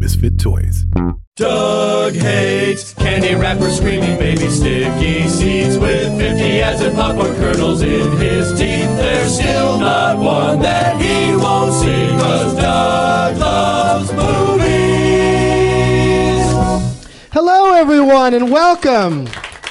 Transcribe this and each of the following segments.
Misfit Toys. Doug hates candy wrappers, screaming baby sticky seeds with 50 ads and popcorn kernels in his teeth. There's still not one that he won't see, 'cause Doug loves movies. Hello, everyone, and welcome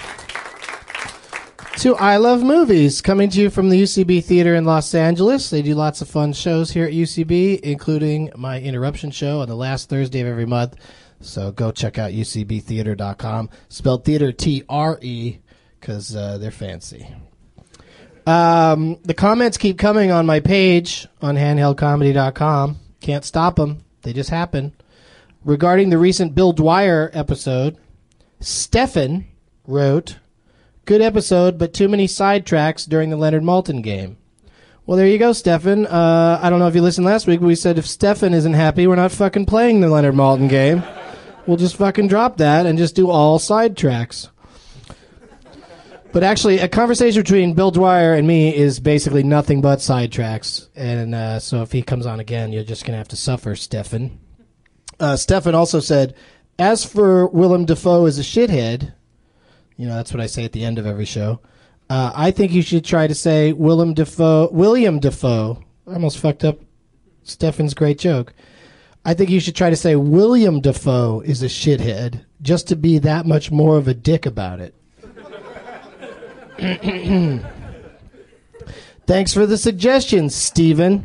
to I Love Movies, coming to you from the UCB Theater in Los Angeles. They do lots of fun shows here at UCB, including my interruption show on the last Thursday of every month. So go check out ucbtheater.com, spelled theater T-R-E, because they're fancy. The comments keep coming on my page on handheldcomedy.com. Can't stop them. They just happen. Regarding the recent Bill Dwyer episode, Stefan wrote, "Good episode, but too many sidetracks during the Leonard Maltin game." Well, there you go, Stefan. I don't know if you listened last week, but we said if Stefan isn't happy, we're not fucking playing the Leonard Maltin game. We'll just fucking drop that and just do all sidetracks. But actually, a conversation between Bill Dwyer and me is basically nothing but sidetracks. And so if he comes on again, you're just going to have to suffer, Stefan. Stefan also said, as for Willem Dafoe as a shithead, you know, that's what I say at the end of every show, I think you should try to say William Dafoe. I almost fucked up Stefan's great joke. I think you should try to say William Dafoe is a shithead, just to be that much more of a dick about it. Thanks for the suggestion, Steven.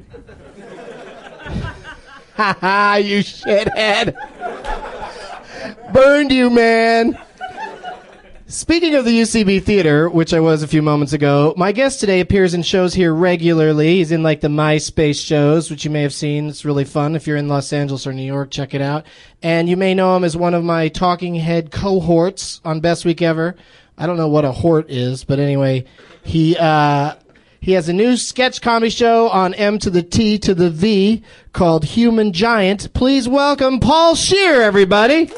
Ha ha, you shithead. Burned you, man. Speaking of the UCB Theater, which I was a few moments ago, my guest today appears in shows here regularly. He's in like the MySpace shows, which you may have seen. It's really fun. If you're in Los Angeles or New York, check it out. And you may know him as one of my talking head cohorts on Best Week Ever. I don't know what a hort is, but anyway, he has a new sketch comedy show on M to the T to the V called Human Giant. Please welcome Paul Scheer, everybody.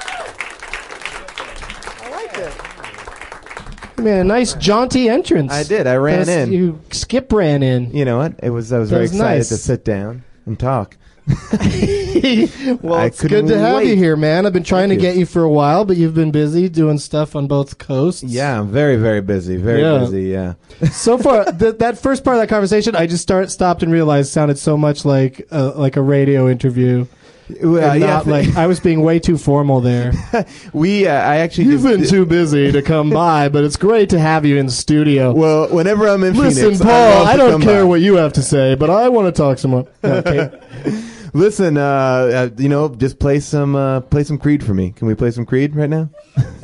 Man, a nice jaunty entrance. I did. I ran in. You ran in. You know what? I was very excited nice to sit down and talk. Well, it's good to have you here, man. I've been trying to get you for a while, but you've been busy doing stuff on both coasts. Yeah, I'm very, very busy. Very busy, yeah. So far, that first part of that conversation, I just stopped and realized sounded so much like a radio interview. I was being way too formal there. I actually You've been too busy to come by, but it's great to have you in the studio. Well, whenever I'm in Listen, Phoenix, Paul, I don't care what you have to say, but I want to talk some more. Okay. Listen, just play some Creed for me. Can we play some Creed right now?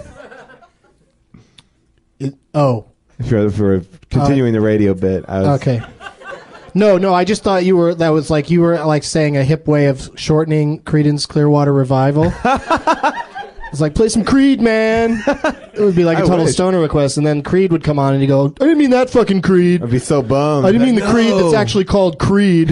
If we're continuing the radio bit. Okay. No, I just thought you were saying a hip way of shortening Creedence Clearwater Revival. It's like, play some Creed, man. It would be like a total stoner request, and then Creed would come on and he'd go, I didn't mean that fucking Creed. I'd be so bummed. I didn't mean the Creed that's actually called Creed.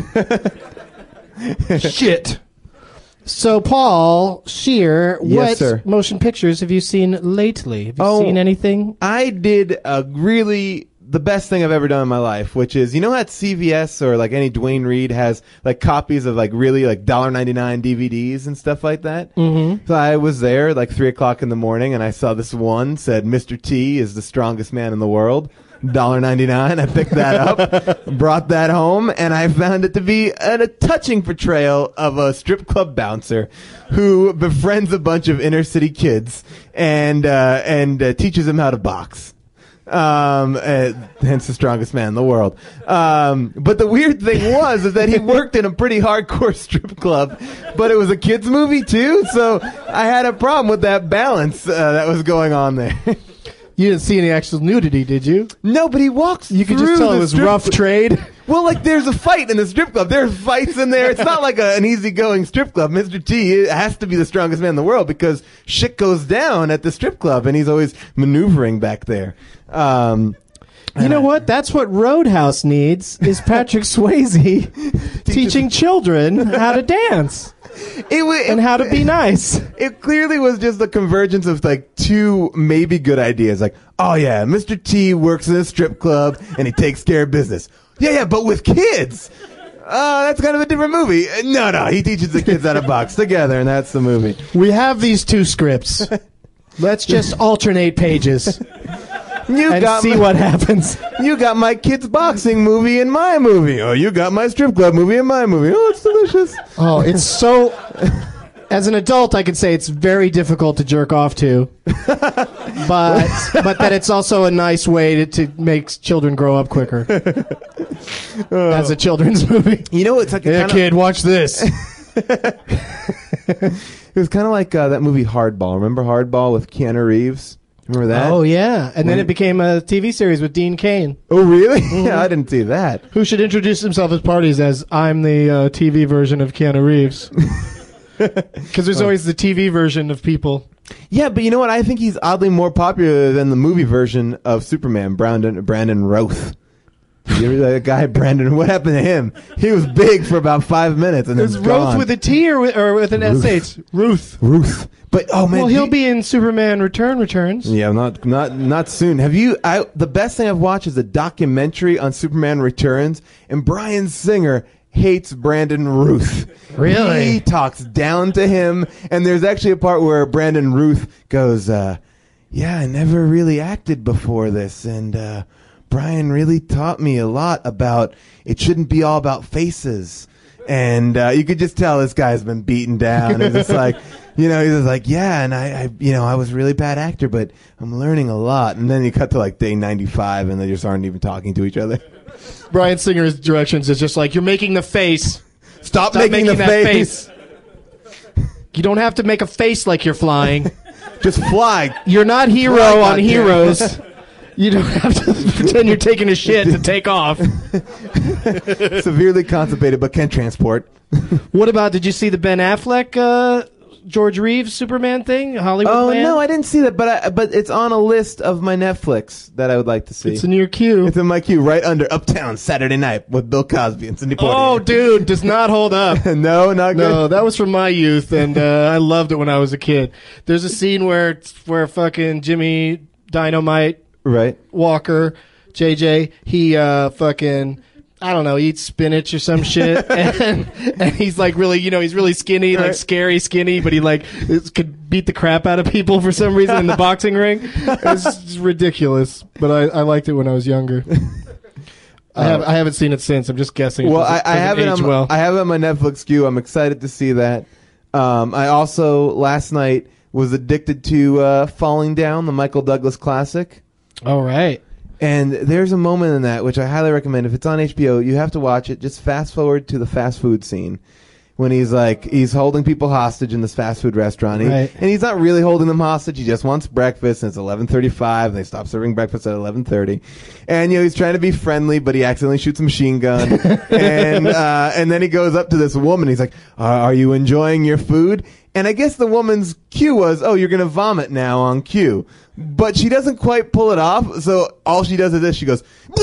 Shit. So, Paul Scheer, Yes, what sir. motion pictures have you seen lately? Have you seen anything? I did the best thing I've ever done in my life, which is, you know, at CVS or like any Duane Reade has like copies of like really like $1.99 DVDs and stuff like that. Mm-hmm. So I was there like 3:00 in the morning and I saw this one said Mr. T is the strongest man in the world. $1.99. I picked that up, brought that home, and I found it to be a touching portrayal of a strip club bouncer who befriends a bunch of inner city kids and teaches them how to box. Hence the strongest man in the world. But the weird thing is that he worked in a pretty hardcore strip club, but it was a kids movie too, so I had a problem with that balance that was going on there. You didn't see any actual nudity, did you? No, but he walks You could just tell it was rough trade. Well, like, there's a fight in the strip club. There's fights in there. It's not like an easygoing strip club. Mr. T has to be the strongest man in the world because shit goes down at the strip club, and he's always maneuvering back there. You know what? That's what Roadhouse needs, is Patrick Swayze teaching children how to dance. And how to be nice. It clearly was just the convergence of like two maybe good ideas. Like, oh yeah, Mr. T works in a strip club and he takes care of business. Yeah, but with kids. Oh, that's kind of a different movie. No, he teaches the kids how to box together, and that's the movie. We have these two scripts. Let's just alternate pages and see what happens. You got my kids' boxing movie in my movie. Oh, you got my strip club movie in my movie. Oh, it's delicious. Oh, it's so... As an adult, I could say it's very difficult to jerk off to, but that it's also a nice way to make children grow up quicker. As a children's movie. You know, it's like hey, kid, watch this. It was kind of like that movie Hardball. Remember Hardball with Keanu Reeves? Remember that? Oh, yeah. And then it became a TV series with Dean Cain. Oh, really? Yeah, I didn't see that. Who should introduce himself at parties as, I'm the TV version of Keanu Reeves. Because there's always the TV version of people. Yeah, but you know what? I think he's oddly more popular than the movie version of Superman, Brandon Routh. You remember that guy, Brandon? What happened to him? He was big for about 5 minutes and then Is Ruth with a T or with an SH? Ruth. But oh man, well, he'll be in Superman Returns. Yeah, not soon. Have you? The best thing I've watched is a documentary on Superman Returns, and Bryan Singer hates Brandon Routh. Really? He talks down to him, and there's actually a part where Brandon Routh goes, "Yeah, I never really acted before this, and Bryan really taught me a lot about it shouldn't be all about faces." And you could just tell this guy's been beaten down. He's just like, he's just like, yeah, and I was a really bad actor, but I'm learning a lot. And then you cut to like day 95, and they just aren't even talking to each other. Bryan Singer's directions is just like, you're making the face. Stop making the face. You don't have to make a face like you're flying. Just fly. You're not Hero on Heroes. You don't have to pretend you're taking a shit to take off. Severely constipated, but can transport. What about, did you see the Ben Affleck, George Reeves Superman thing? Hollywood No, I didn't see that, but it's on a list of my Netflix that I would like to see. It's in your queue. It's in my queue, right under Uptown Saturday Night with Bill Cosby and Sidney Poitier. Oh, dude, does not hold up. No, not good. No, that was from my youth, and I loved it when I was a kid. There's a scene where fucking Jimmy Dynamite Walker, JJ, he fucking, I don't know, eats spinach or some shit, and he's like really, he's really skinny, like scary skinny, but he like could beat the crap out of people for some reason in the boxing ring. It's just ridiculous, but I liked it when I was younger. I haven't seen it since. I'm just guessing. Well, I have it on my Netflix queue. I'm excited to see that. I also last night was addicted to Falling Down, the Michael Douglas classic. All right. And there's a moment in that which I highly recommend. If it's on HBO, you have to watch it. Just fast forward to the fast food scene when he's holding people hostage in this fast food restaurant. And he's not really holding them hostage. He just wants breakfast, and it's 11:35. And they stop serving breakfast at 11:30. And he's trying to be friendly, but he accidentally shoots a machine gun. and then he goes up to this woman. He's like, "Are you enjoying your food?" And I guess the woman's cue was, "Oh, you're going to vomit now on cue." But she doesn't quite pull it off, so all she does is this. She goes,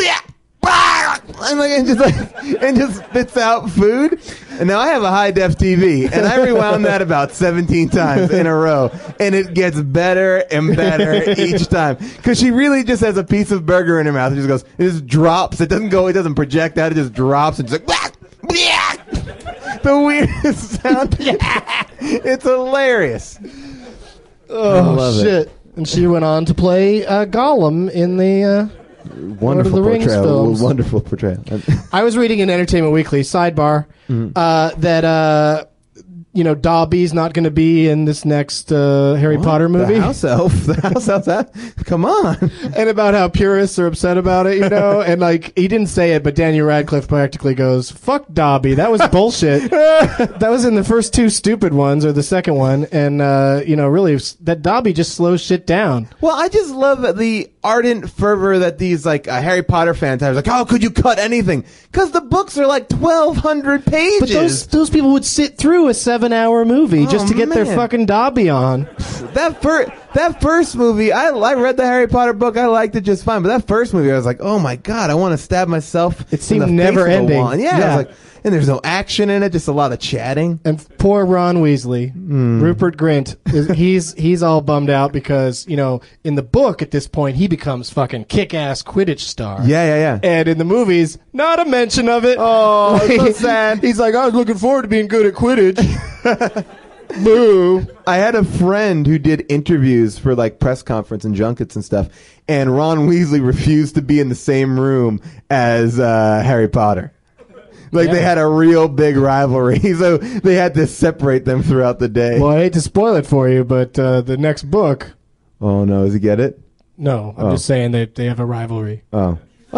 and just spits out food. And now I have a high-def TV, and I rewound that about 17 times in a row. And it gets better and better each time. Because she really just has a piece of burger in her mouth. It just goes, it just drops. It doesn't project out. It just drops and just like, the weirdest sound. It's hilarious. Oh, shit. And she went on to play Gollum in the wonderful Lord of the Rings films. Wonderful portrayal. I was reading in Entertainment Weekly, sidebar, that Dobby's not going to be in this next Harry Potter movie. The house elf. Come on. And about how purists are upset about it, and like he didn't say it, but Daniel Radcliffe practically goes, "Fuck Dobby, that was bullshit." That was in the first two stupid ones or the second one, and really that Dobby just slows shit down. Well, I just love the ardent fervor that these like Harry Potter fans have. Like, how could you cut anything? Because the books are like 1,200 pages. But those people would sit through a 7-hour movie just to get their fucking Dobby on. That That first movie, I read the Harry Potter book. I liked it just fine. But that first movie, I was like, oh my God, I want to stab myself. It seemed in the never face with a ending. wand. Yeah, Yeah. I was like, and there's no action in it, just a lot of chatting. And poor Ron Weasley, Rupert Grint, he's all bummed out because, you know, in the book at this point, he becomes fucking kick-ass Quidditch star. Yeah. And in the movies, not a mention of it. Oh, it's so sad. He's like, I was looking forward to being good at Quidditch. Boo. I had a friend who did interviews for like press conference and junkets and stuff, and Ron Weasley refused to be in the same room as Harry Potter. Like, Yeah. they had a real big rivalry, so they had to separate them throughout the day. Well, I hate to spoil it for you, but the next book, Oh, no. Does he get it? no, I'm just saying they have a rivalry. Oh.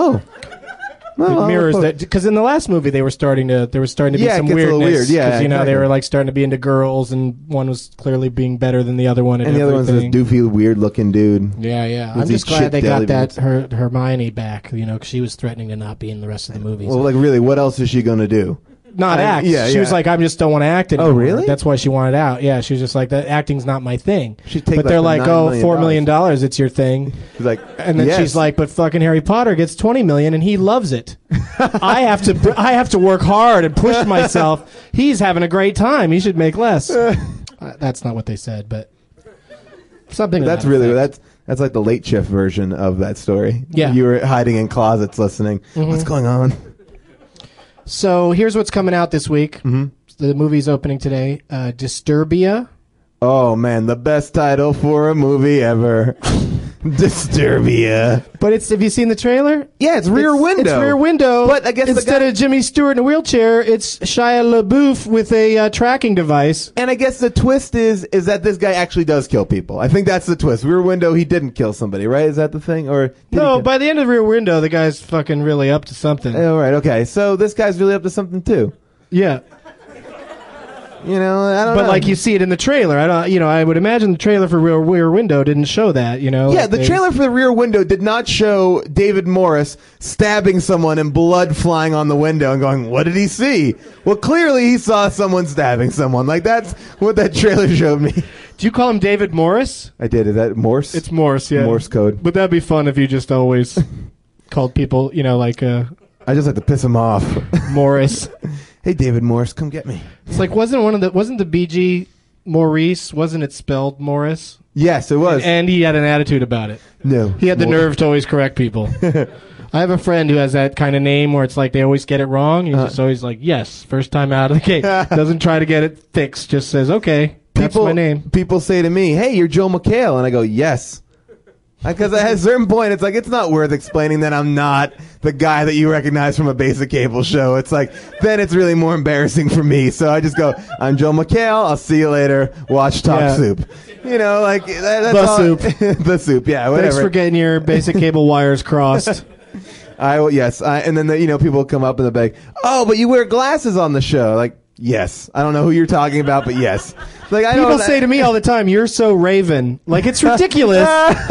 It mirrors that, because in the last movie there was starting to be Yeah, it some gets a weirdness. little weird. Yeah, 'cause, you know, they exactly. were like starting to be into girls, and one was clearly being better than the other one. At And the other one's this everything. doofy, weird-looking dude. Yeah. Who's I'm just these glad shit they got deli that Hermione back. You know, because she was threatening to not be in the rest of the movies. Well, like, really, what else is she going to do? Not act. yeah, She yeah. was like, I just don't want to act anymore. really? That's why she wanted out. Yeah, she was just like, that acting's not my thing. She'd take, but like, they're the like, $9 oh, million. $4 million, it's your thing. He's like, And then yes. she's like, but fucking Harry Potter gets 20 million and he loves it. I have to work hard and push myself. He's having a great time. He should make less. That's not what they said, but something. to That's that really effect. that's like the Late Shift version of that story. Yeah. You were hiding in closets listening. What's going on? So here's what's coming out this week. Mm-hmm. The movie's opening today. Disturbia. Oh man, the best title for a movie ever. Disturbia. But have you seen the trailer? Yeah, it's Rear Window. It's Rear Window. But I guess the instead guy- of Jimmy Stewart in a wheelchair, it's Shia LaBeouf with a tracking device. And I guess the twist is that this guy actually does kill people. I think that's the twist. Rear Window, he didn't kill somebody, right? Is that the thing? Or did he No, kill- by the end of Rear Window, the guy's fucking really up to something. Oh, right, okay. So this guy's really up to something too. Yeah. You know, I don't know. But like you see it in the trailer. I would imagine the trailer for Rear Window didn't show that, you know. Yeah, like the trailer for the Rear Window did not show David Morris stabbing someone and blood flying on the window and going, what did he see? Well, clearly he saw someone stabbing someone. Like, that's what that trailer showed me. Do you call him David Morris? I did. Is that Morse? It's Morse, yeah. Morse code. But that'd be fun if you just always called people, you know, like I just like to piss him off. Morris. Hey, David Morris, come get me. It's like wasn't the BG Maurice? Wasn't it spelled Morris? Yes, it was. And he had an attitude about it. No. He had the nerve to always correct people. I have a friend who has that kind of name where it's like they always get it wrong. He's just always like, yes, first time out of the gate. Doesn't try to get it fixed. Just says, okay, that's my name. People say to me, hey, you're Joe McHale. And I go, yes. Because at a certain point, it's like, it's not worth explaining that I'm not the guy that you recognize from a basic cable show. It's like, then it's really more embarrassing for me. So I just go, I'm Joe McHale. I'll see you later. Watch Talk Yeah. Soup. You know, like, that's The all- Soup. The Soup, yeah, whatever. Thanks for getting your basic cable wires crossed. And then, people come up and they're like, oh, but you wear glasses on the show. Like, yes. I don't know who you're talking about, but yes. Like, I People know say to me all the time, "You're so Raven." Like it's ridiculous.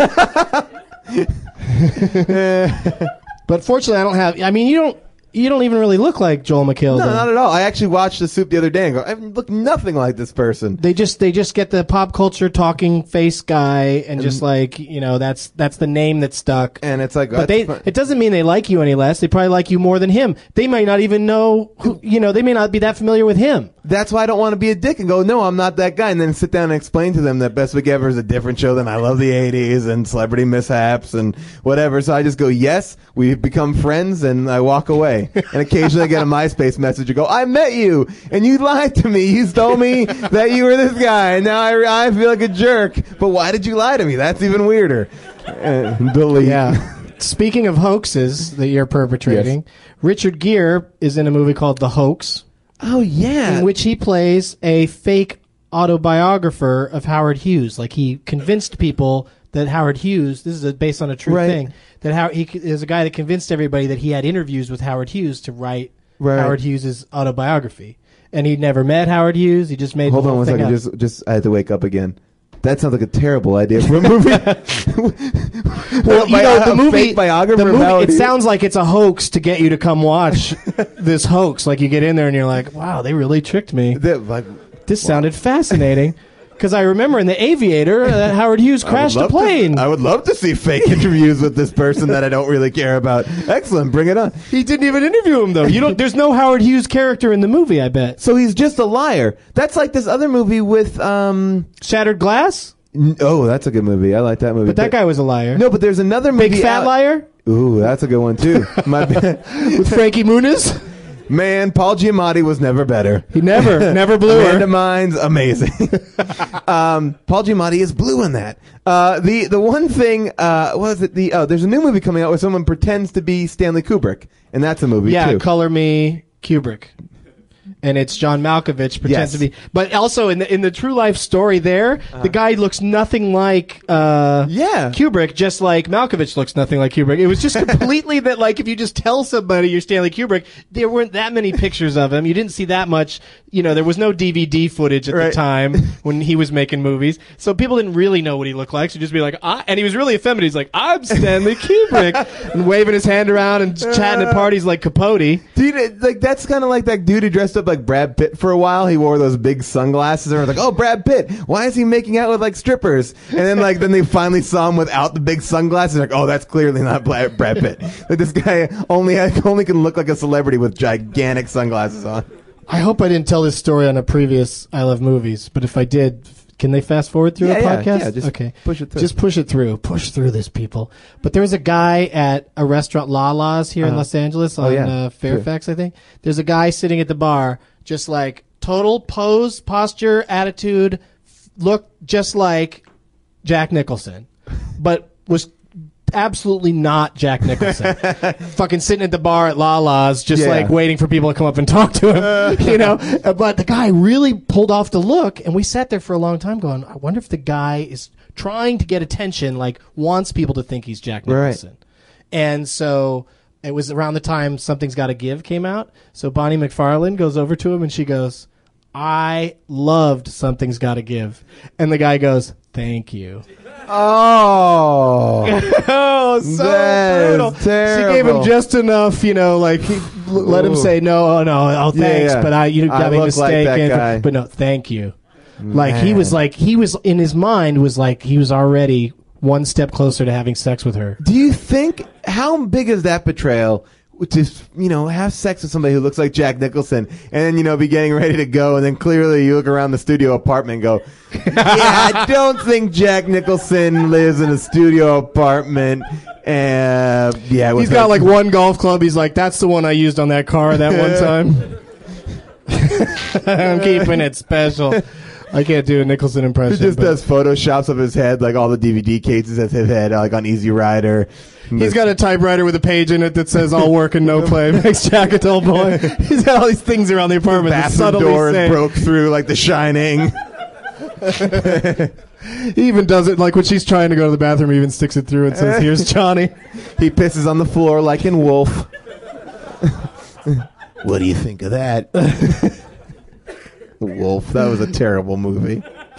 But fortunately, I don't have. I mean, you don't even really look like Joel McHale. No, though. not at all. I actually watched The Soup the other day and go, I look nothing like this person. They just get the pop culture talking face guy and just like, you know, that's the name that stuck. And it's like, But that's fun. it doesn't mean they like you any less. They probably like you more than him. They might not even know who, you know, they may not be that familiar with him. That's why I don't want to be a dick and go, no, I'm not that guy. And then sit down and explain to them that Best Week Ever is a different show than I Love the 80s and Celebrity Mishaps and whatever. So I just go, yes, we've become friends, and I walk away. And occasionally I get a MySpace message and go, I met you and you lied to me. You told me that you were this guy. And now I feel like a jerk. But why did you lie to me? That's even weirder. Delete. Yeah. Speaking of hoaxes that you're perpetrating, Richard Gere is in a movie called The Hoax, Oh, yeah. in which he plays a fake autobiographer of Howard Hughes. Like he convinced people that Howard Hughes, this is based on a true Right. thing, that he is a guy that convinced everybody that he had interviews with Howard Hughes to write Right. Howard Hughes' autobiography. And he'd never met Howard Hughes. He just made Hold the on whole one thing second. up. Just I had to wake up again. That sounds like a terrible idea for a movie. Well, you know, the A movie, fake biographer the of movie, Howard it Hughes? sounds like it's a hoax to get you to come watch this hoax. Like you get in there and you're like, wow, they really tricked me. Like, This sounded fascinating. Because I remember in The Aviator, Howard Hughes crashed a plane. I would love to see fake interviews with this person that I don't really care about. Excellent, bring it on. He didn't even interview him, though. There's no Howard Hughes character in the movie, I bet. So he's just a liar. That's like this other movie with Shattered Glass? Oh, that's a good movie. I like that movie. But that guy was a liar. No, but there's another movie. Big Fat Liar? Ooh, that's a good one too. With Frankie Muniz? Man, Paul Giamatti was never better. He never blew her. Amanda Mines, amazing. Paul Giamatti is blue in that. The one thing, what was it? There's a new movie coming out where someone pretends to be Stanley Kubrick, and that's a movie too. Yeah, Color Me Kubrick. And it's John Malkovich pretends to be, but also in the true life story there, the guy looks nothing like Kubrick, just like Malkovich looks nothing like Kubrick. It was just completely that, like, if you just tell somebody you're Stanley Kubrick, there weren't that many pictures of him. You didn't see that much. There was no DVD footage at the time when he was making movies, so people didn't really know what he looked like. So just be like, and he was really effeminate. He's like, I'm Stanley Kubrick, and waving his hand around and chatting at parties like Capote. Dude, like that's kind of like that dude who dressed up like Brad Pitt for a while. He wore those big sunglasses. And everyone's like, oh, Brad Pitt, why is he making out with like strippers? And then then they finally saw him without the big sunglasses. Like, oh, that's clearly not Brad Pitt. Like this guy only can look like a celebrity with gigantic sunglasses on. I hope I didn't tell this story on a previous I Love Movies, but if I did, can they fast forward through the podcast? Yeah, just push it through. Just push it through. Push through this, people. But there was a guy at a restaurant, Lala's, here in Los Angeles on Fairfax, I think. There's a guy sitting at the bar, just like total pose, posture, attitude, looked just like Jack Nicholson, but was absolutely not Jack Nicholson. Fucking sitting at the bar at Lala's, just like waiting for people to come up and talk to him, But the guy really pulled off the look, and we sat there for a long time going, I wonder if the guy is trying to get attention, like wants people to think he's Jack Nicholson. Right. And so it was around the time Something's Gotta Give came out. So Bonnie McFarlane goes over to him and she goes, I loved Something's Gotta Give. And the guy goes, thank you. Oh, so brutal. Terrible. She gave him just enough, let him say no, thanks, but you got me mistaken. Like but no, thank you. Man. He was in his mind was like he was already one step closer to having sex with her. Do you think, how big is that betrayal? To have sex with somebody who looks like Jack Nicholson, and then be getting ready to go, and then clearly you look around the studio apartment and go, yeah, I don't think Jack Nicholson lives in a studio apartment. He's got like one golf club. He's like, that's the one I used on that car that one time. I'm keeping it special. I can't do a Nicholson impression. He just does photoshops of his head, like all the DVD cases of his head, like on Easy Rider. He's got a typewriter with a page in it that says all work and no play makes Jack a dull boy. He's got all these things around the apartment. The bathroom doors broke through like The Shining. He even does it like when she's trying to go to the bathroom, he even sticks it through and says, here's Johnny. He pisses on the floor like in Wolf. What do you think of that? Wolf, that was a terrible movie.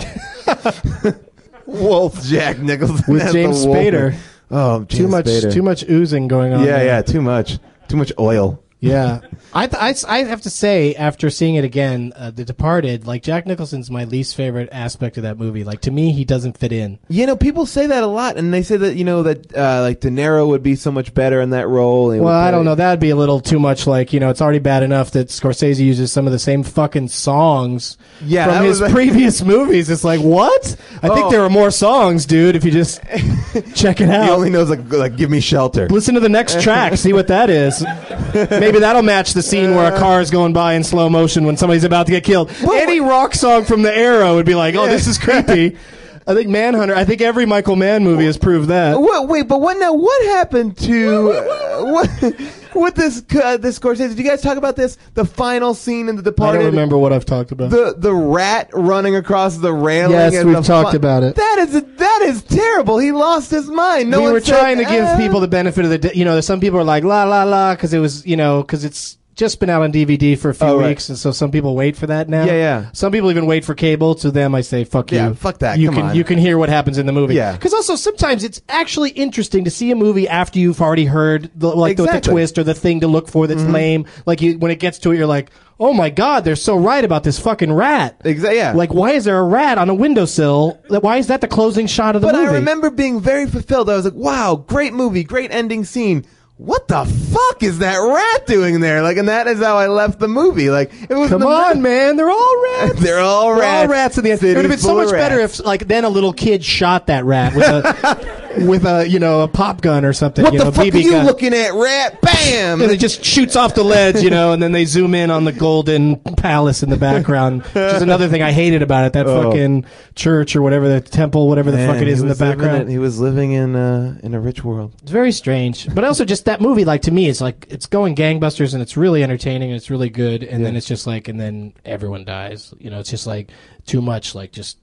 Wolf, Jack Nicholson with James Spader. Oh, James Spader. Too much oozing going on. Yeah, too much oil. Yeah, I have to say, after seeing it again, The Departed, like Jack Nicholson's my least favorite aspect of that movie. Like to me, he doesn't fit in. People say that a lot, and they say that like De Niro would be so much better in that role. Well, I don't know. That'd be a little too much. Like it's already bad enough that Scorsese uses some of the same fucking songs from his previous movies. It's like, what? I think there are more songs, dude. If you just check it out. He only knows like "Give Me Shelter." Listen to the next track. See what that is. Maybe that'll match the scene where a car is going by in slow motion when somebody's about to get killed. Any rock song from the era would be like, oh, this is creepy. I think Manhunter. I think every Michael Mann movie has proved that. What happened to what this Scorsese? Did you guys talk about this? The final scene in The Departed. I don't remember what I've talked about. The rat running across the railing. Yes, we've talked about it. That is terrible. He lost his mind. We were trying to give people the benefit of the. Some people are like la la la because it was because it's just been out on DVD for a few Oh, right. weeks, and so some people wait for that now. Yeah, yeah. Some people even wait for cable. To them, I say, "Fuck you." Yeah, fuck that. You Come can on. you can hear what happens in the movie. Yeah. Because also sometimes it's actually interesting to see a movie after you've already heard the Exactly. twist or the thing to look for that's lame. Like when it gets to it, you're like, "Oh my god, they're so right about this fucking rat." Yeah. Like, why is there a rat on a windowsill? Why is that the closing shot of the But movie? I remember being very fulfilled. I was like, wow, great movie, great ending scene. What the fuck is that rat doing there? Like, and that is how I left the movie. Like, it was Come the on, man. They're all rats. They're all They're rats. all rats in the end. It would have been so much better if, like, then a little kid shot that rat with a a pop gun or something. What the fuck BB are you gun. looking at, rat? Bam! And it just shoots off the ledge, and then they zoom in on the golden palace in the background, which is another thing I hated about it. That fucking church or whatever, the temple, whatever the fuck it is in the background. He was living in a rich world. It's very strange. But also just that movie, like, to me, it's like, it's going gangbusters and it's really entertaining and it's really good. And then it's just like, and then everyone dies. It's just like too much, like just,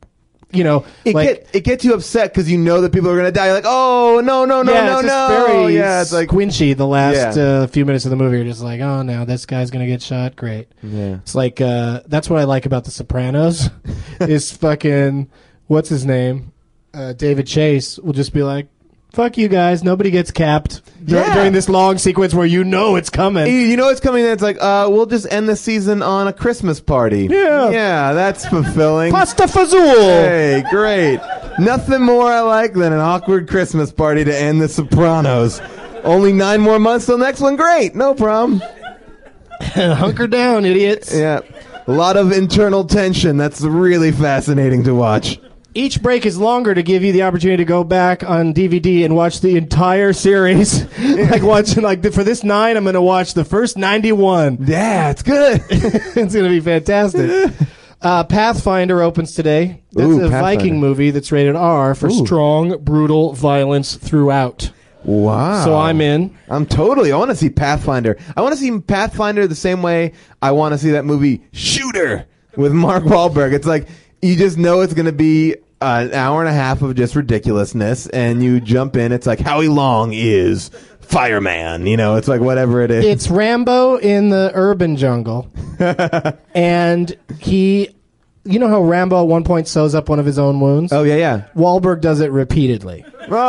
It gets you upset because you know that people are gonna die. You're like, oh no, it's just very it's like squinchy the last few minutes of the movie. You're just like, oh, now this guy's going to get shot. Great. Yeah. It's like, that's what I like about The Sopranos is fucking, what's his name? David Chase will just be like, fuck you guys. Nobody gets capped during this long sequence where it's coming. You know it's coming. It's like, we'll just end the season on a Christmas party. Yeah, that's fulfilling. Pasta fazool. Hey, great. Nothing more I like than an awkward Christmas party to end The Sopranos. Only 9 more months till next one. Great, no problem. Hunker down, idiots. Yeah, a lot of internal tension. That's really fascinating to watch. Each break is longer to give you the opportunity to go back on DVD and watch the entire series. For this 9, I'm going to watch the first 91. Yeah, it's good. It's going to be fantastic. Pathfinder opens today. That's Ooh, a Pathfinder. Viking movie that's rated R for strong, brutal violence throughout. Wow. So I'm in. I want to see Pathfinder. I want to see Pathfinder the same way I want to see that movie Shooter with Mark Wahlberg. It's like, you just know it's going to be an hour and a half of just ridiculousness, and you jump in. It's like Howie Long is Fireman. It's like whatever it is. It's Rambo in the urban jungle. And he... You know how Rambo at one point sews up one of his own wounds? Oh, yeah. Wahlberg does it repeatedly.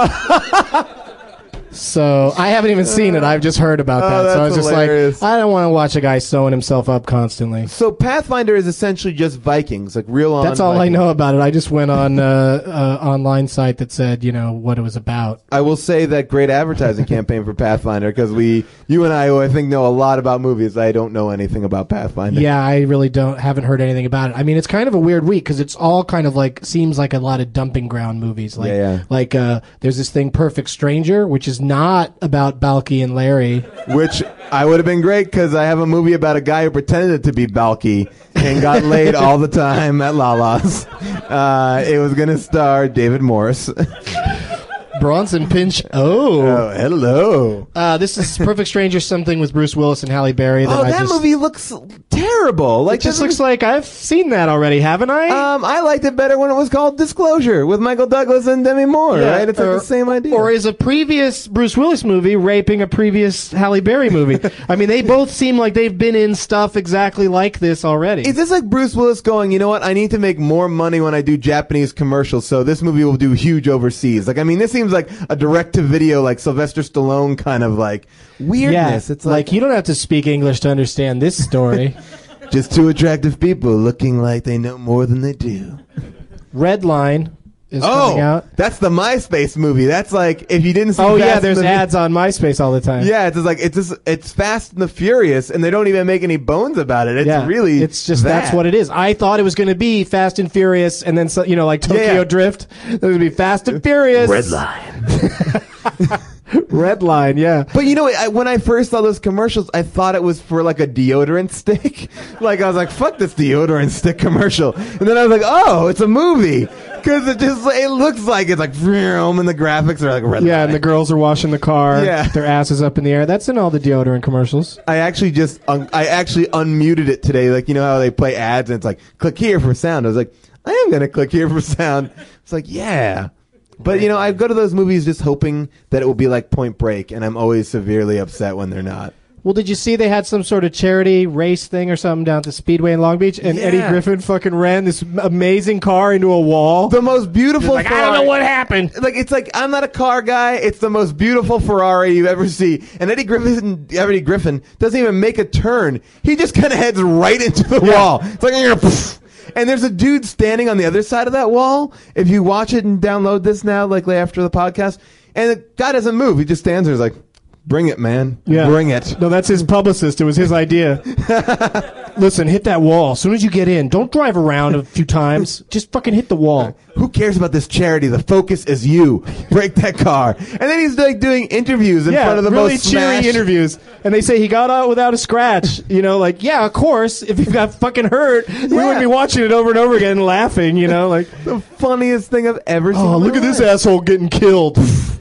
So I haven't even seen it. I've just heard about that. So I was just hilarious. like, I don't want to watch a guy sewing himself up constantly. So Pathfinder is essentially just Vikings, like real on. That's all Vikings. I know about it. I just went on online site that said, what it was about. I will say that great advertising campaign for Pathfinder because you and I think know a lot about movies. I don't know anything about Pathfinder. Yeah, I really haven't heard anything about it. I mean, it's kind of a weird week because it's all kind of seems like a lot of dumping ground movies. Like there's this thing, Perfect Stranger, which is not about Balky and Larry. Which I would have been great because I have a movie about a guy who pretended to be Balky and got laid all the time at Lala's. It was going to star David Morris. Bronson Pinch. Oh, hello. This is Perfect Stranger, something with Bruce Willis and Halle Berry. That movie looks terrible. It just looks like I've seen that already, haven't I? I liked it better when it was called Disclosure with Michael Douglas and Demi Moore. Right? It's like the same idea. Or is a previous Bruce Willis movie raping a previous Halle Berry movie? I mean, they both seem like they've been in stuff exactly like this already. Is this like Bruce Willis going, you know what? I need to make more money when I do Japanese commercials, so this movie will do huge overseas. This seems like a direct-to-video, like Sylvester Stallone kind of like weirdness. Yeah, it's like you don't have to speak English to understand this story. Just 2 attractive people looking like they know more than they do. Red Line is coming out. That's the MySpace movie. That's like if you didn't see. There's ads on MySpace all the time. Yeah, it's Fast and the Furious, and they don't even make any bones about it. It's just that's what it is. I thought it was going to be Fast and Furious, and then like Tokyo Drift. It would be Fast and Furious. Red Line. Red Line, yeah. But when I first saw those commercials, I thought it was for like a deodorant stick. I was like, fuck this deodorant stick commercial. And then I was like, oh, it's a movie. Because it looks like it's like vroom, and the graphics are like red line. And the girls are washing the car. Yeah. Their asses up in the air. That's in all the deodorant commercials. I actually unmuted it today. Like, you know how they play ads and it's like, click here for sound. I was like, I am going to click here for sound. It's like, yeah. But, I go to those movies just hoping that it will be like Point Break, and I'm always severely upset when they're not. Well, did you see they had some sort of charity race thing or something down at the Speedway in Long Beach, and Yeah. Eddie Griffin fucking ran this amazing car into a wall? The most beautiful Like, I Ferrari. don't know what happened. Like, it's like, I'm not a car guy. It's the most beautiful Ferrari you ever see. And Eddie Griffin doesn't even make a turn. He just kind of heads right into the wall. It's like, and there's a dude standing on the other side of that wall. If you watch it and download this now, like after the podcast, and the guy doesn't move. He just stands there. He's like, bring it, man. Yeah. Bring it. No, that's his publicist. It was his idea. Listen, hit that wall. As soon as you get in, don't drive around a few times. Just fucking hit the wall. Who cares about this charity? The focus is you. Break that car. And then he's like doing interviews in front of the really most cheery smashed- interviews. And they say he got out without a scratch. You know, like, yeah, of course. If he got fucking hurt, we wouldn't be watching it over and over again laughing, you know, like, The funniest thing I've ever seen. oh, in my look at this life. asshole getting killed.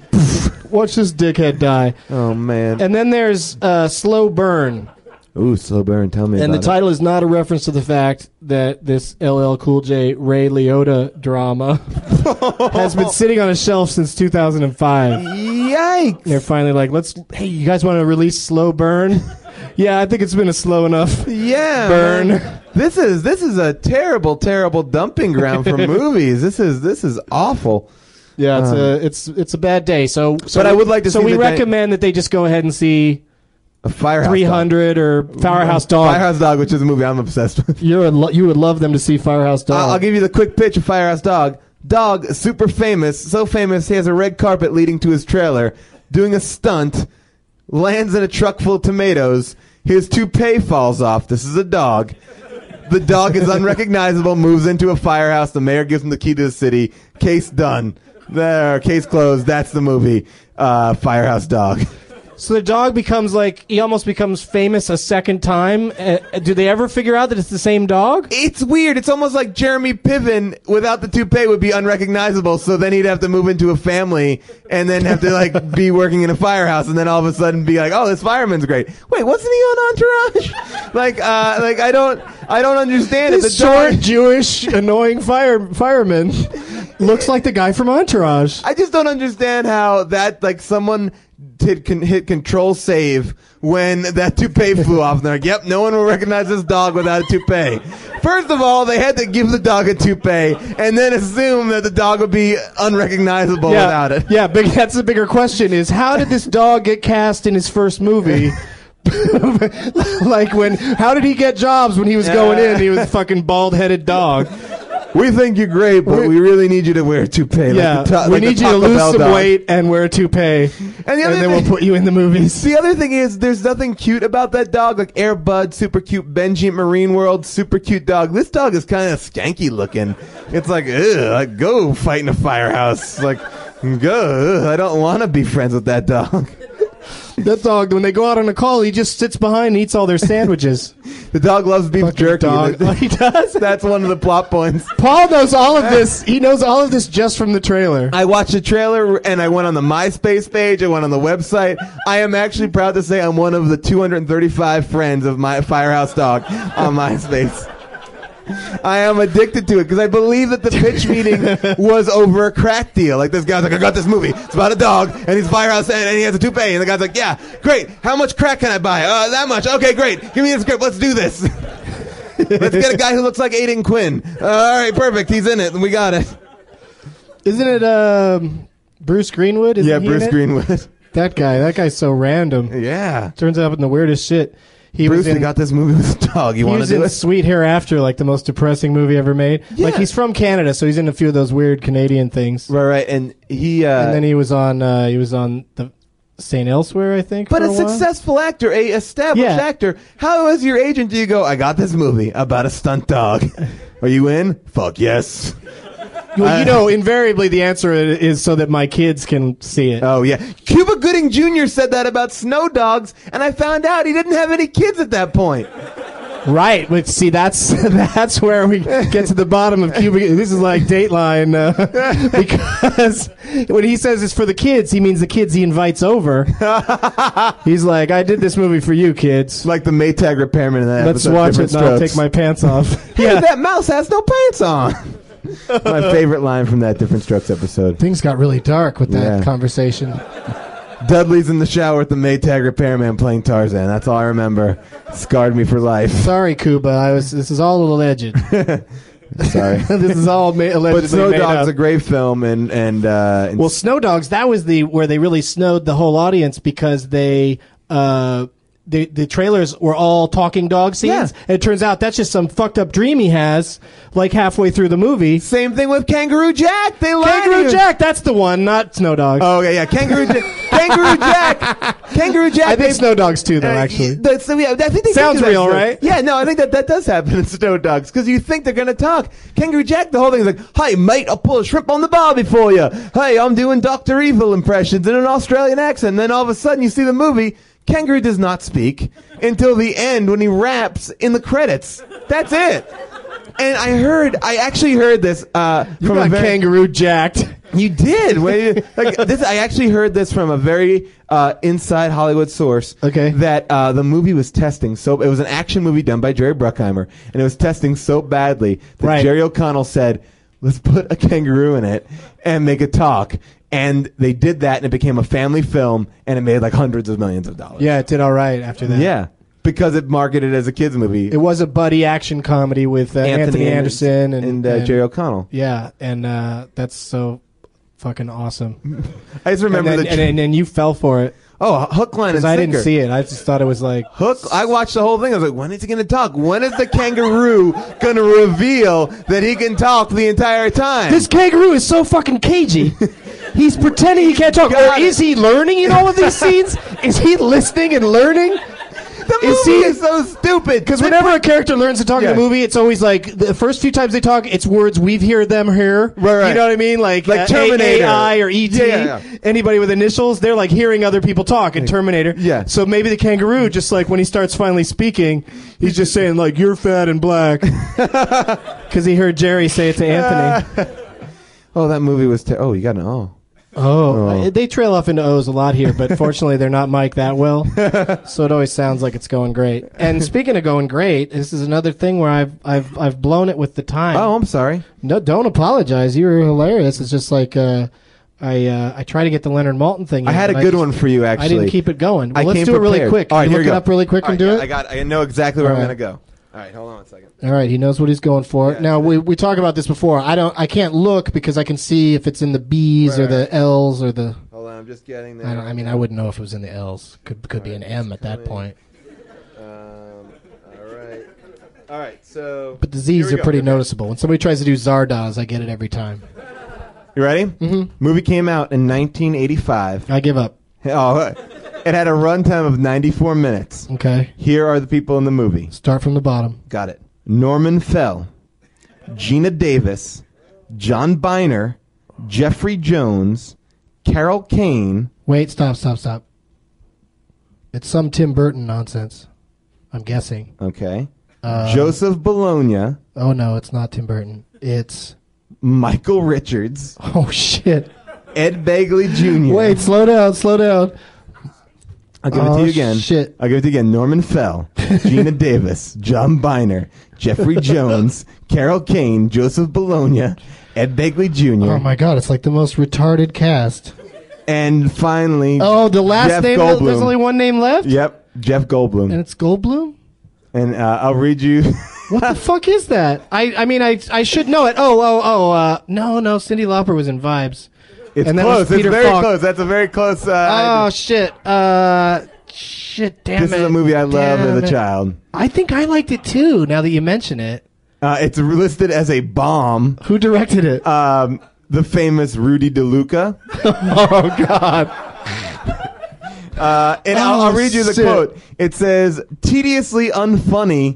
Watch this dickhead die. Oh man. And then there's Slow Burn. Ooh, slow burn. Tell me And the about title is not a reference to the fact that this LL Cool J Ray Liotta drama has been sitting on a shelf since 2005. it. Yikes. They're finally like, hey, you guys want to release Slow Burn? Yeah, I think it's been a slow enough Yeah. burn. man. This is a terrible, terrible dumping ground for movies. This is awful. Yeah, it's a bad day. So But I would like to So see we the day- recommend that they just go ahead and see A Firehouse 300 or Firehouse Dog. Firehouse Dog, which is a movie I'm obsessed with. You would love them to see Firehouse Dog. I'll give you the quick pitch of Firehouse Dog. Dog, super famous, so famous he has a red carpet leading to his trailer, doing a stunt, lands in a truck full of tomatoes, his toupee falls off. This is a dog. The dog is unrecognizable, moves into a firehouse, the mayor gives him the key to the city, case done. There, case closed, that's the movie. Firehouse Dog. So the dog becomes he almost becomes famous a second time. Do they ever figure out that it's the same dog? It's weird. It's almost like Jeremy Piven without the toupee would be unrecognizable. So then he'd have to move into a family and then have to be working in a firehouse and then all of a sudden be like, oh, this fireman's great. Wait, wasn't he on Entourage? I don't understand it. This The short, dog- Jewish, annoying fireman looks like the guy from Entourage. I just don't understand how that someone hit control save when that toupee flew off and they're like, yep, no one will recognize this dog without a toupee. First of all, they had to give the dog a toupee and then assume that the dog would be unrecognizable without it. Yeah, that's the bigger question is how did this dog get cast in his first movie? How did he get jobs when he was going in? He was a fucking bald-headed dog. We think you're great, but we really need you to wear a toupee. We need you to lose some weight and wear a toupee, And then we'll put you in the movies. The other thing is, there's nothing cute about that dog. Like Air Bud, super cute. Benji Marine World, super cute dog. This dog is kind of skanky looking. It's like, ugh, go fight in a firehouse. Go. Ugh, I don't want to be friends with that dog. That dog, when they go out on a call, he just sits behind and eats all their sandwiches. The dog loves beef Fucking jerky. dog. Oh, he does? That's one of the plot points. Paul knows all of this. He knows all of this just from the trailer. I watched the trailer and I went on the MySpace page. I went on the website. I am actually proud to say I'm one of the 235 friends of my Firehouse Dog on MySpace. I am addicted to it because I believe that the pitch meeting was over a crack deal. This guy's like, I got this movie. It's about a dog and he's firehouse and he has a toupee. And the guy's like, yeah, great. How much crack can I buy? That much. Okay, great. Give me the script. Let's do this. Let's get a guy who looks like Aiden Quinn. All right, perfect. He's in it. We got it. Isn't it Bruce Greenwood? Isn't he in Bruce it? Greenwood. That guy's so random. Yeah. Turns out in the weirdest shit. Bruce, we got this movie with a dog. You He want to was do in it? Sweet Hereafter, the most depressing movie ever made. Yeah. He's from Canada, so he's in a few of those weird Canadian things. Right. And he. And then he was on the St. Elsewhere, I think. But for a while. successful actor, a established actor. How as your agent do you go, I got this movie about a stunt dog. Are you in? Fuck yes. Well, invariably the answer is so that my kids can see it. Oh, yeah. Cuba Gooding Jr. said that about Snow Dogs, and I found out he didn't have any kids at that point. Right. But see, that's where we get to the bottom of Cuba. This is like Dateline because when he says it's for the kids, he means the kids he invites over. He's like, I did this movie for you, kids. Like the Maytag repairman in that Let's episode, watch it Different and I'll Strokes. take my pants off. Hey, that mouse has no pants on. My favorite line from that Different Strokes episode. Things got really dark with that Yeah. conversation. Dudley's in the shower with the Maytag repairman playing Tarzan. That's all I remember. Scarred me for life. Sorry, Cuba. This is all alleged. Sorry. This is all allegedly But Snow made Dog's up. a great film, and Well, Snow Dogs, that was where they really snowed the whole audience because the trailers were all talking dog scenes. Yeah. And it turns out that's just some fucked up dream he has, like halfway through the movie. same thing with Kangaroo Jack. They lied to Kangaroo you. Jack, that's the one, not Snow Dogs. Oh, okay, yeah, Kangaroo Jack. Kangaroo Jack. I think Snow Dogs too, though, actually. I think they Sounds do that real, stuff. right? Yeah, no, I think that does happen in Snow Dogs because you think they're gonna talk. Kangaroo Jack, the whole thing is like, "Hey, mate, I'll pull a shrimp on the barbie for you. Hey, I'm doing Dr. Evil impressions in an Australian accent." And then all of a sudden, you see the movie. Kangaroo does not speak until the end when he raps in the credits. That's it. And I actually heard this You from got Kangaroo jacked. You did. I actually heard this from a very inside Hollywood source. Okay. That the movie was testing so it was an action movie done by Jerry Bruckheimer, and it was testing so badly that Right. Jerry O'Connell said, "Let's put a kangaroo in it and make it talk." And they did that, and it became a family film, and it made like hundreds of millions of dollars. Yeah, it did all right after that. Yeah. Because it marketed as a kids movie. It was a buddy action comedy with Anthony Anderson and Jerry O'Connell. Yeah, and that's so fucking awesome. I just remember and then you fell for it hook, line, and because I sinker. didn't see it. I just thought it was like Hook. I watched the whole thing. I was like, when is he going to talk? When is the kangaroo going to reveal that he can talk the entire time? this kangaroo is so fucking cagey. He's pretending he can't talk. Got Or it. is he learning in all of these scenes? Is he listening and learning? the movie is so stupid. Because whenever a character learns to talk in Yeah. a movie, it's always like the first few times they talk, it's words we've heard them hear. Right. You know what I mean? Like Terminator. AI or ET. Yeah. Anybody with initials, they're like hearing other people talk in Terminator. Yeah. So maybe the kangaroo, just like when he starts finally speaking, he's just saying like, "You're fat and black," because he heard Jerry say it to Anthony. Oh, that movie was. You got an O. They trail off into O's a lot here, but fortunately they're not mic'd that well, so it always sounds like it's going great. And speaking of going great, this is another thing where I've blown it with the time. Oh, I'm sorry. No, don't apologize. You were hilarious. It's just like I try to get the Leonard Maltin thing. I had a good one for you, actually. I didn't keep it going. Well, I let's came do it really prepared. quick. All right, Can you here look we it go. up really quick and do it. I know exactly where All I'm right. going to go. All right, hold on one second. All right, he knows what he's going for. Now we talked about this before. I can't look because I can see if it's in the B's or the L's or the. Hold on, I'm just getting there. I wouldn't know if it was in the L's. Could be an M at that point. All right. So. But the Z's are pretty noticeable. When somebody tries to do Zardoz, I get it every time. You ready? Mm-hmm. Movie came out in 1985. I give up. Oh, it had a runtime of 94 minutes. Okay. Here are the people in the movie. Start from the bottom. Got it. Norman Fell, Gina Davis, John Biner, Jeffrey Jones, Carol Kane. Wait, stop. It's some Tim Burton nonsense. I'm guessing. Okay. Joseph Bologna, Oh, no, it's not Tim Burton. It's... Michael Richards, Oh, shit. Ed Begley Jr. Wait, slow down. I'll give it to you again. Shit. I'll give it to you again. Norman Fell, Gina Davis, John Biner, Jeffrey Jones, Carol Kane, Joseph Bologna, Ed Begley Jr. Oh, my God, it's like the most retarded cast. And finally, Oh, the last Jeff name, Goldblum. there's only one name left? Yep, Jeff Goldblum. And it's Goldblum? And I'll read you. What the fuck is that? I should know it. No, Cyndi Lauper was in Vibes. It's And that close. was It's Peter very Falk. close. That's a very close. Shit. Shit, damn This it. is a movie I loved Damn as a it. child. I think I liked it too, now that you mention it. It's listed as a bomb. Who directed it? The famous Rudy DeLuca. Oh, God. And I'll read you the shit. quote. It says, tediously unfunny.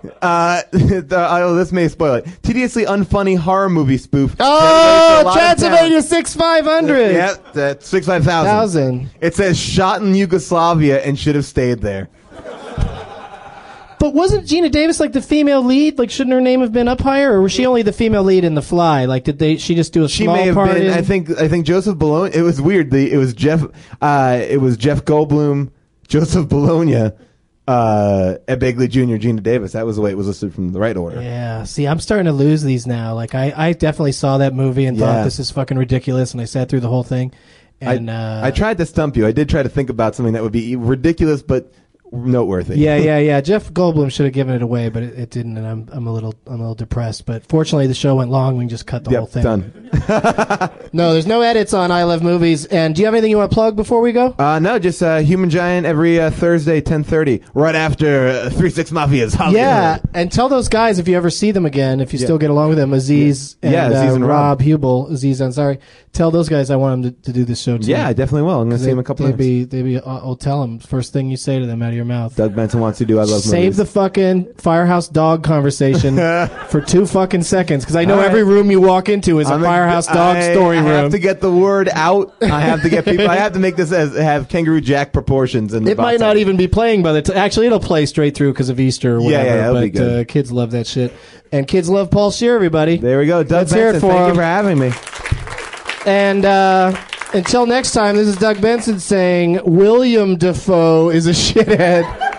This may spoil it. Tediously unfunny horror movie spoof. Oh, Transylvania 6500. Yeah, that's 65,000. It says shot in Yugoslavia and should have stayed there. But wasn't Gina Davis like the female lead? Like, shouldn't her name have been up higher, or was she only the female lead in The Fly? Like, she just do a She small may have part been. in? I think Joseph Bologna. It was weird. It was Jeff Goldblum, Joseph Bologna, Ed Begley Jr., Gina Davis. That was the way it was listed from the right order. Yeah, see, I'm starting to lose these now. Like, I definitely saw that movie and Yeah. thought this is fucking ridiculous, and I sat through the whole thing. And I tried to stump you. I did try to think about something that would be ridiculous but noteworthy. Yeah. Jeff Goldblum should have given it away, but it didn't, and I'm a little depressed. But fortunately, the show went long. We can just cut the whole thing. Done. No, there's no edits on I Love Movies. And do you have anything you want to plug before we go? No, just Human Giant every Thursday, 10:30, right after 3-6 Mafia's Hollywood. Yeah, and tell those guys if you ever see them again, if you still get along with them, Aziz and, Aziz and Rob Hubel, Aziz Ansari. Tell those guys I want them to do this show too. Yeah, I definitely will. I'm going to see them a couple times. I'll tell them first thing you say to them out of your mouth. Doug Benson wants to do I Love Movies. Save the fucking Firehouse Dog conversation for 2 fucking seconds, because I know every room you walk into is a Firehouse Dog story room. I have to get the word out. I have to get people. I have to make this have Kangaroo Jack proportions. In the it might not even be playing by the time. Actually, it'll play straight through because of Easter or whatever. Yeah, that'll but be good. Kids love that shit. And kids love Paul Scheer, everybody. There we go. Doug Benson, thank you for having me. And until next time, this is Doug Benson saying William Dafoe is a shithead.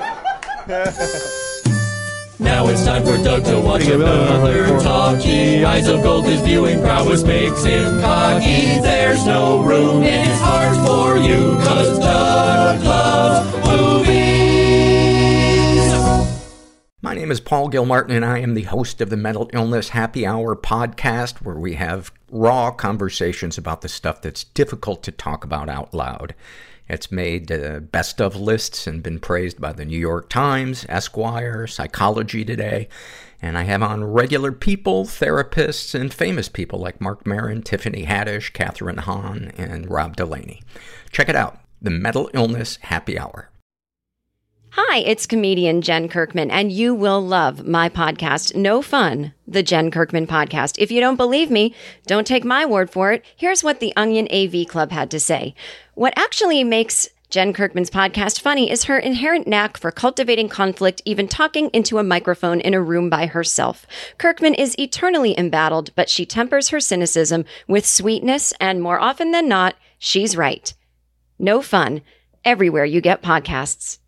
Now it's time for Doug to watch another talkie. Eyes of gold, his viewing prowess makes him cocky. There's no room in his heart for you, 'cause Doug loves movies. My name is Paul Gilmartin, and I am the host of the Mental Illness Happy Hour podcast, where we have raw conversations about the stuff that's difficult to talk about out loud. It's made best of lists and been praised by the New York Times, Esquire, Psychology Today. And I have on regular people, therapists, and famous people like Mark Maron, Tiffany Haddish, Catherine Hahn, and Rob Delaney. Check it out, the Mental Illness Happy Hour. Hi, it's comedian Jen Kirkman, and you will love my podcast, No Fun, the Jen Kirkman Podcast. If you don't believe me, don't take my word for it. Here's what the Onion AV Club had to say. What actually makes Jen Kirkman's podcast funny is her inherent knack for cultivating conflict, even talking into a microphone in a room by herself. Kirkman is eternally embattled, but she tempers her cynicism with sweetness, and more often than not, she's right. No Fun, everywhere you get podcasts.